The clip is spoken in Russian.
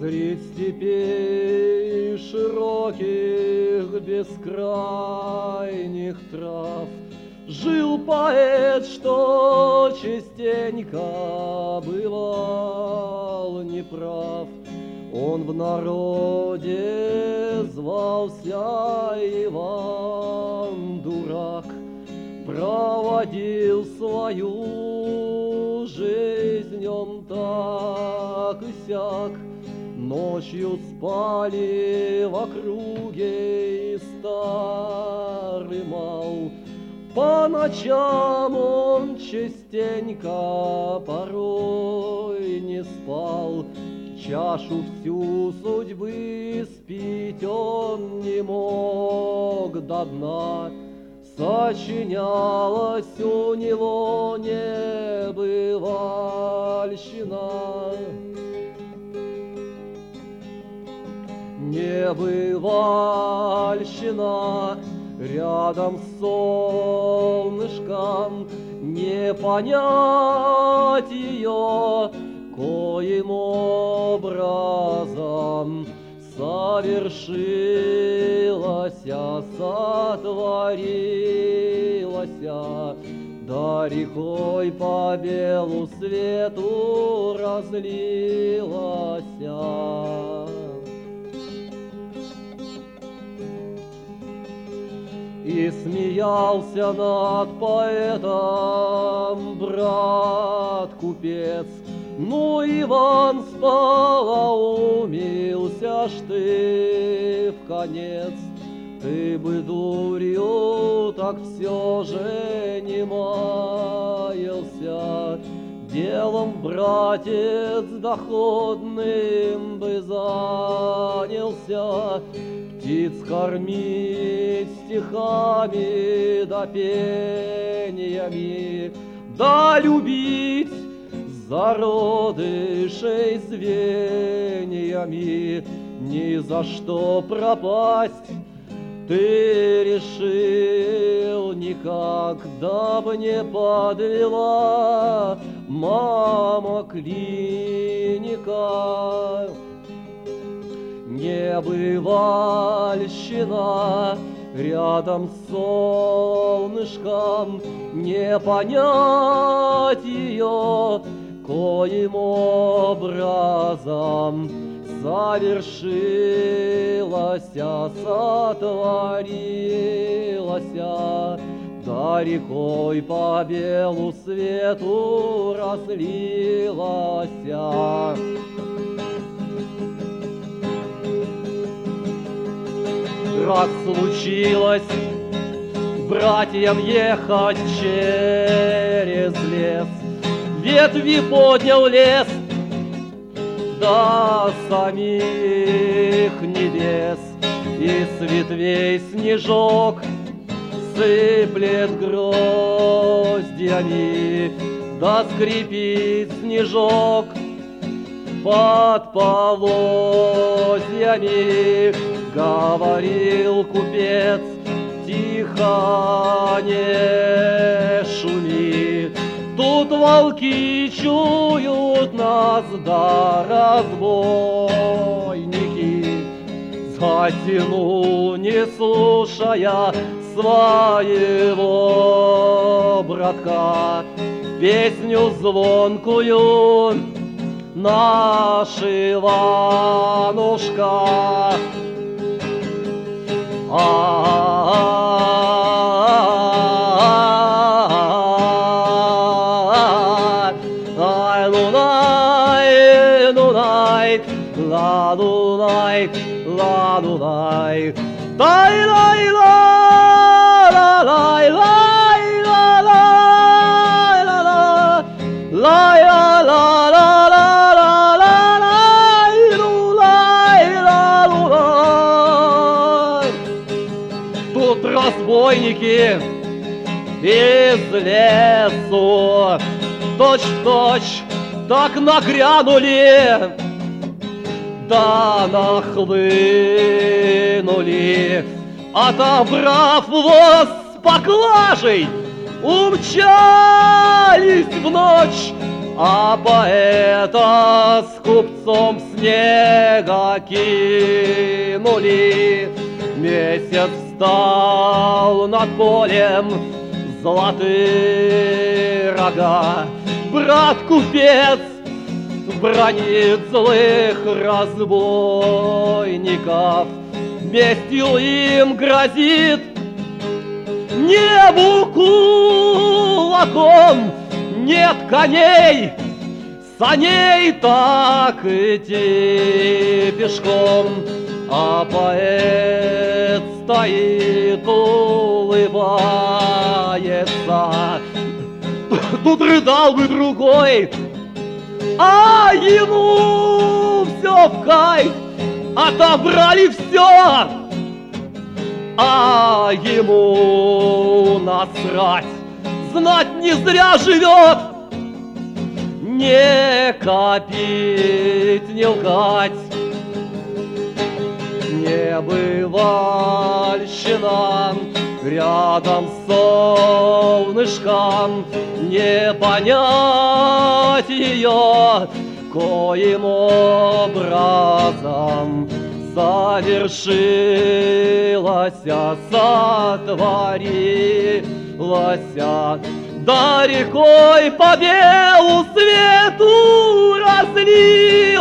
Средь степей широких бескрайних трав жил поэт, что частенько бывал неправ. Он в народе звался Иван Дурак, проводил свою жизнь он так и сяк. Ночью спали в округе и старый мал. По ночам он частенько порой не спал. Чашу всю судьбы спить он не мог до дна. Сочинялась у него небывальщина. Небывальщина рядом с солнышком, не понять ее, коим образом совершилась, сотворилась, да рекой по белу свету разлилась. И смеялся над поэтом брат-купец. Ну, Иван, сполоумился ж ты вконец. Ты бы дурью так все же не маялся. Делом, братец, доходным бы занялся. Птиц кормить стихами да пениями, да любить зародышей звеньями. Ни за что пропасть ты решил никак, дабы не подвела мама клиника. Небывальщина рядом с солнышком, не понять ее, коим образом совершилась, сотворилась, да рекой по белу свету разлилась. Раз случилось братьям ехать через лес, ветви поднял лес до самих небес, и с ветвей снежок сыплет гроздьями, да скрипит снежок под полозьями. Говорил купец, тихо, не шуми, тут волки чуют нас, да разбойники. Затяну, не слушая своего братка, песню звонкую наш Иванушка. Тут разбойники из лесу точь-в-точь так нагрянули, да нахлынули, отобрав воз с поклажей, умчались в ночь А поэта с купцом снега кинули. Месяц встал над полем, золотые рога. Брат-купец бранит злых разбойников, местью им грозит небу кулаком. Нет коней, саней, так идти пешком. А поэт стоит, улыбается. Тут рыдал бы другой, а ему все в кайф. Отобрали все, а ему насрать. Знать не зря живет, не копить, не лгать. Небывальщина рядом с солнышком, не понять ее, коим образом совершилась, сотворилась. Да рекой по белу свету разлилась.